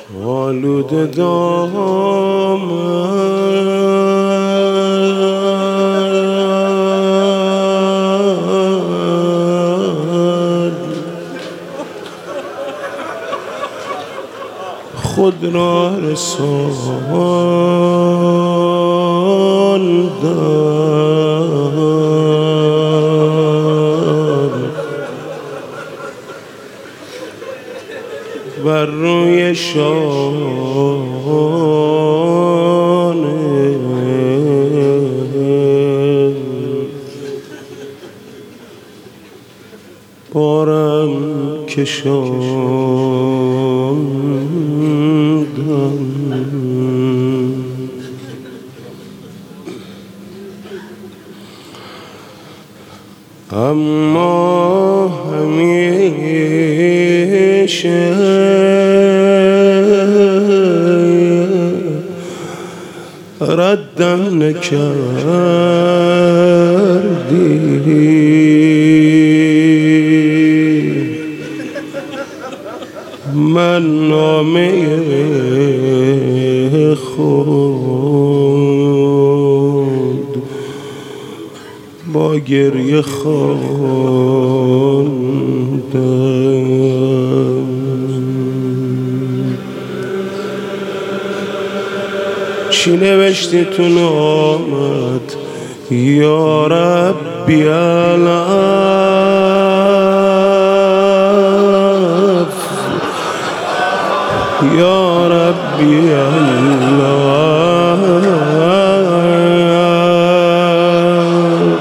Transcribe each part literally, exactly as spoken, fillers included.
آلوده دامن خود را رساندم بر روی شانه بارم کشاندم اما همیشه ردم نکردی من نامه خود با گریه خواندم چی نوشتی تو نامت یا ربی العف یا ربی العف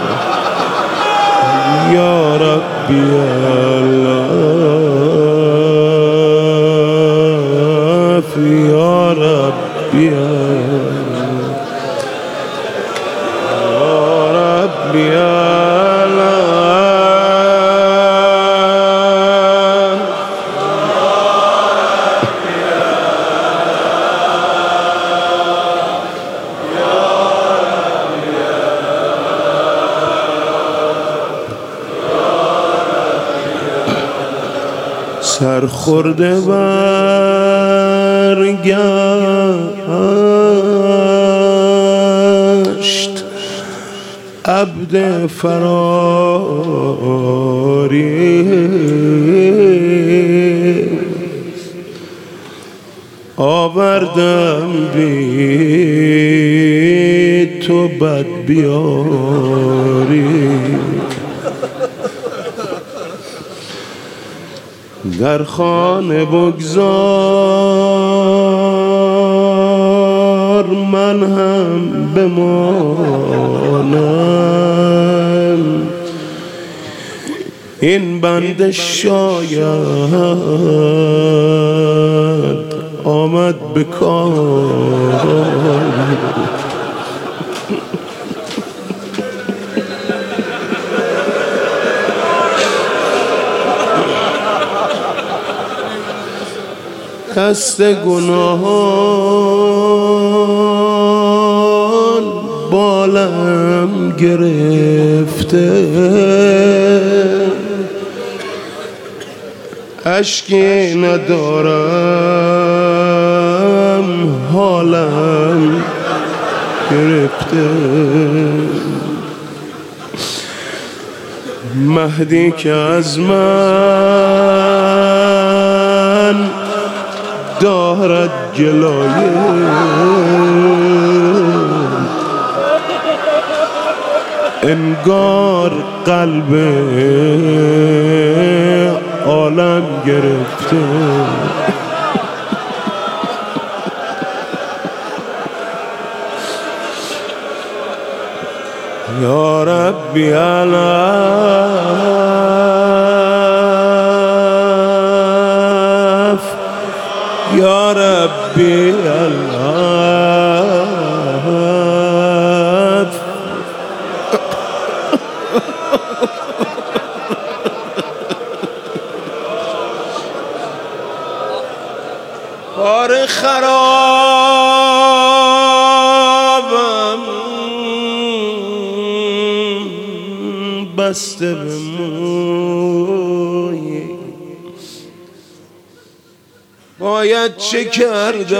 یا ربی العف یا ربی سرخورده برگشت عبد فراری آوردم بی تو بد بیاری در خانه بگذار من هم بمانم این بنده شاید آمد به کار دست گناهان بالم گرفته اشکی ندارم حالم گرفته مهدی که از من دارد جلایه انگار قلب عالم گرفته یا ربی العف یا ربی العف کار خرابم بسته به موی باید چه کرده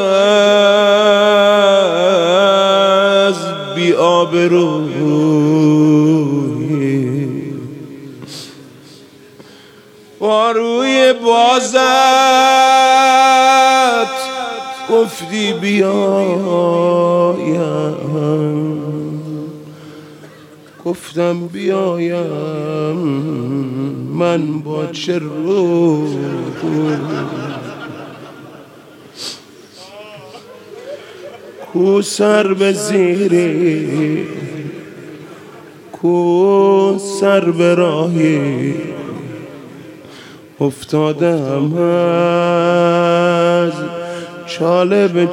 از بی آبرویی با روی بازت گفتی بیایم، گفتم بیایم من با چه روی، کو سر به زیری کو سر به راهی افتادم از چاله به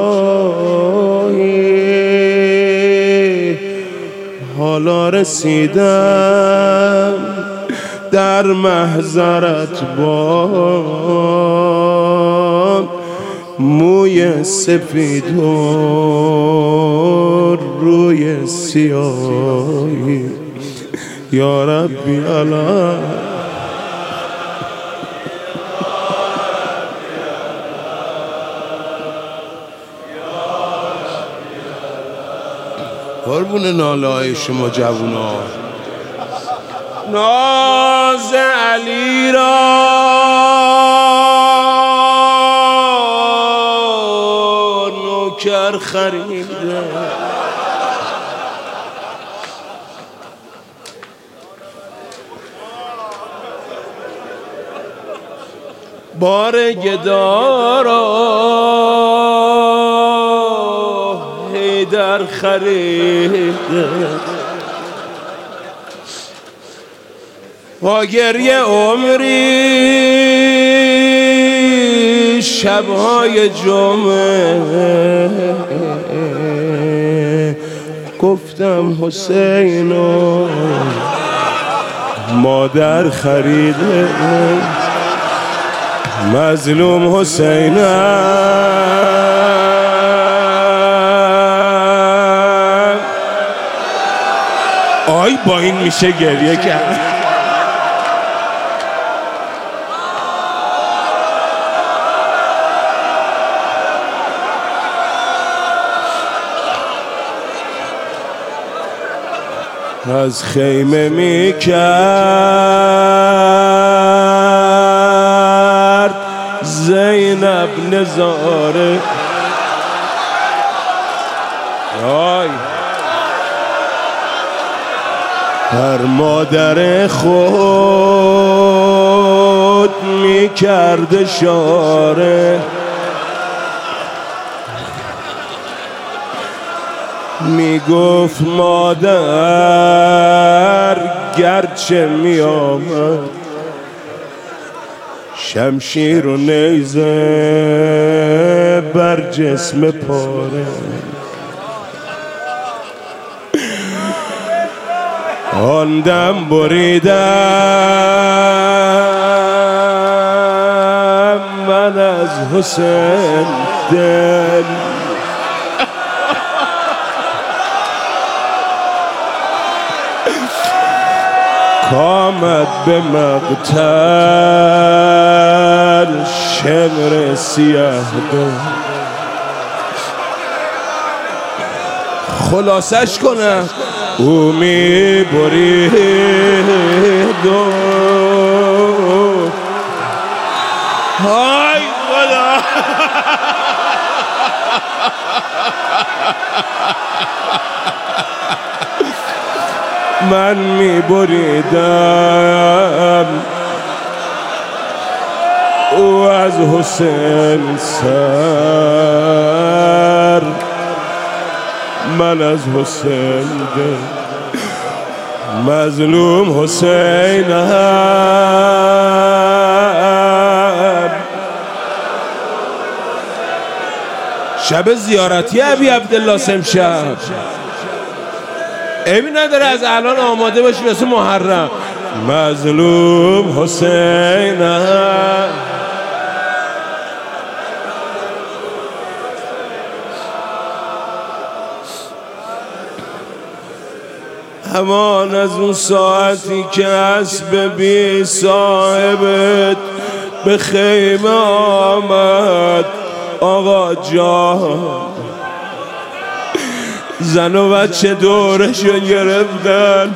چاهی، حالا رسیدم در محضرت با موی سفید و روی سیاهی. یا ربی علی قربون ناله های شما جوونا، ناز علی را نوکر خریده، بار گدا را در خریده، با گریه عمری شبهای جمعه گفتم حسین و مادر خریده، مظلوم حسینم آی با این میشه گریه کرد. از خیمه میکرد زینب نظاره، آی هر مادر خود میکرد اشاره، میگفت مادر گرچه میآمد شمشیر و نیزه بر جسم پاره، آن دم بریدم من از حسین دل، کامد به مقتل شمر سیاه دل. خلاصش کنم او می برید و های خدا من می بریدم او از حسین سر، من از حسین دل، مظلوم حسینم. شب زیارتی ابی عبدالله امشب عیبی نداره از الان آماده باشی واسه محرم. مظلوم حسینم، همان از اون ساعتی که اسب بی صاحبت به خیمه آمد آقا جان. زن و بچه دورشو گرفتن.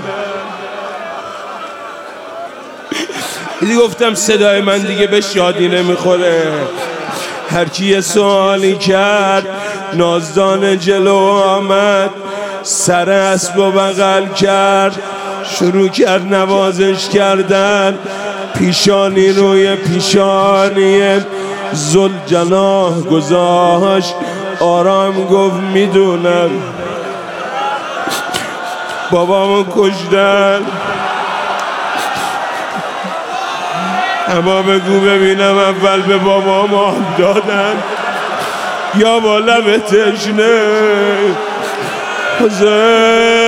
دیدی گفتم صدای من دیگه به شادی نمیخوره. هر کی یه سوالی کرد نازدان جلو آمد، سر اسب و بغل کرد، شروع کرد نوازش کردن. پیشانی روی پیشانی ذوالجلال گذاشت، آرام گفت میدونم بابامو کشتن، اما بگو ببینم اول به بابام آب دادن یا با لب تشنه حسین.